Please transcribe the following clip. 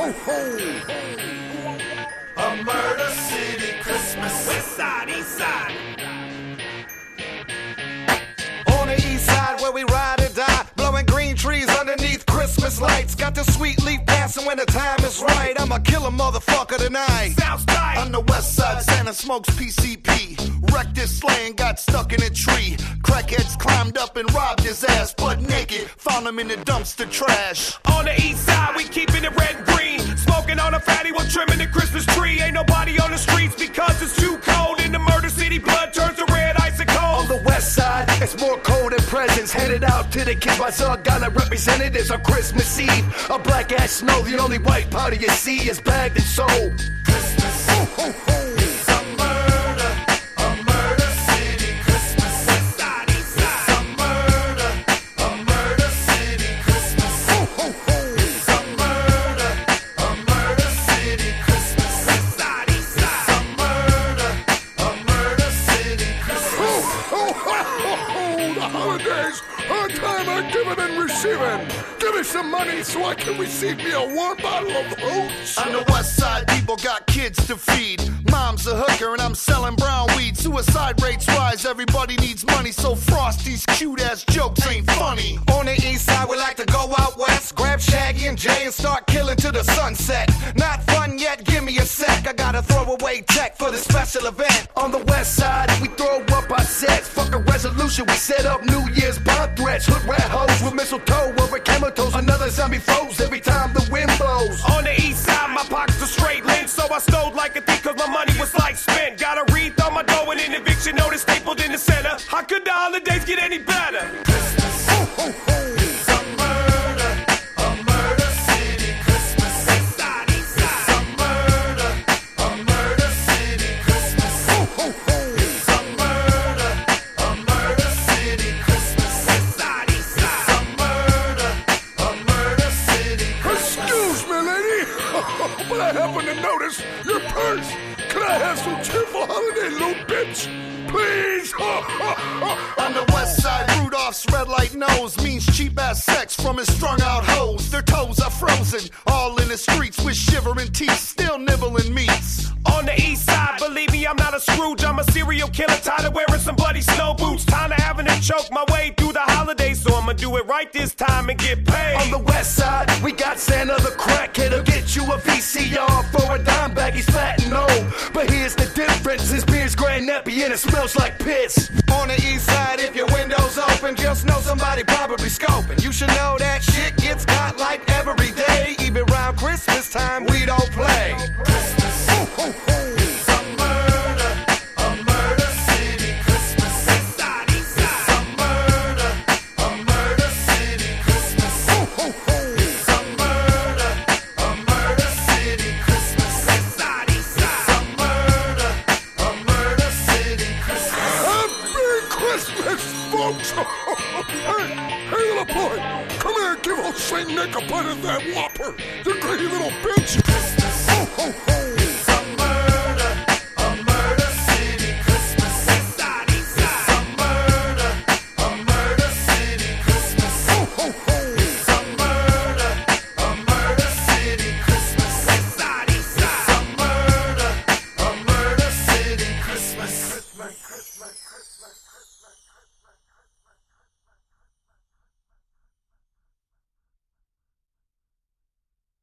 ho, ho. A Murder City Christmas. West side, east side. On the east side where we ride or die, blowing green trees underneath Christmas lights. Got the sweet leaf passing when the time is right. I'ma kill a motherfucker tonight. Sounds tight. On the west side, Santa smokes PCP. Wrecked his sleigh and got stuck in a tree. Crackheads climbed up and robbed his ass, butt naked. Found him in the dumpster trash. On the east side, we keeping it red and green. Smoking on a fatty while trimming the Christmas tree. Ain't nobody on the streets because it's too cold. In the Murder City, blood turns to red icicle. On the west side, it's more cold and presents headed out to the kids by Zargana representatives on Christmas Eve. A black ass snow, the only white powder you see is bagged and sold. Christmas. Ho, ho, ho. It's a Murder City Christmas. West side, east side. It's a Murder City Christmas. Ho, ho, ho. It's a Murder City Christmas. West side, east side. It's a Murder City Christmas. Ho, ho, ho, ho! The holidays are a time of giving and receiving. Give me some money so I can receive me a warm bottle of hooch. On the west side, people got kids to feed. Mom's a hooker and I'm selling brown weed. Suicide rates rise, everybody needs money, so Frosty's cute-ass jokes ain't funny. On the east side, we like to go out west, grab Shaggy and Jay and start killing to the sunset. Not fun yet, give me a sec. I got a throwaway tech for the special event. On the west side, we throw up our sets. Fuck a resolution, we set up New Year's bomb threats. Hood rat hoes with mistletoe over camel toes. Another zombie froze every time the wind blows. On the east side, my pockets are straight lint, so I stole like a thief cause my money was like spent. Got a wreath on my door and an eviction notice stapled in the center. How could the holidays get any better? Christmas. Ho, ho, ho. It's a Murder City Christmas. West side, east side. It's a Murder City Christmas. Ho, ho, ho. It's a Murder City Christmas. West side, east side. It's a Murder City Christmas. Excuse me, lady, but I happen to notice your purse. Can I have some cheerful holiday loot, bitch? Please? On the west side, Rudolph's red light nose means cheap-ass sex from his strung-out hoes. Their toes are frozen, all in the streets with shivering teeth, still nibbling meats. On the east side, believe me, I'm not a Scrooge. I'm a serial killer, tired of wearing some bloody snow boots. Tired of having to choke my way through the holidays, so I'ma do it right this time and get paid. On the west side, we got Santa the crackhead. He'll get you a VCR for a dime bag. He's fat and old, but here's the difference. His beard's gray and nappy and it smells like piss. On the east side, if your window's open, just know somebody probably scoping. You should know that shit gets hot like every day. Even around Christmas time, we don't play. Christmas. Ho, ho, ho. It's a Murder City Christmas. West side, east side. It's a Murder City Christmas. Ho, ho, ho. It's a Murder City Christmas. West side, east side. It's a Murder City Christmas. Happy Christmas, folks! Hey, little boy, come here and give old Saint Nick a bite of that Whopper, you greedy little bitch! Christmas. Ho, ho, ho!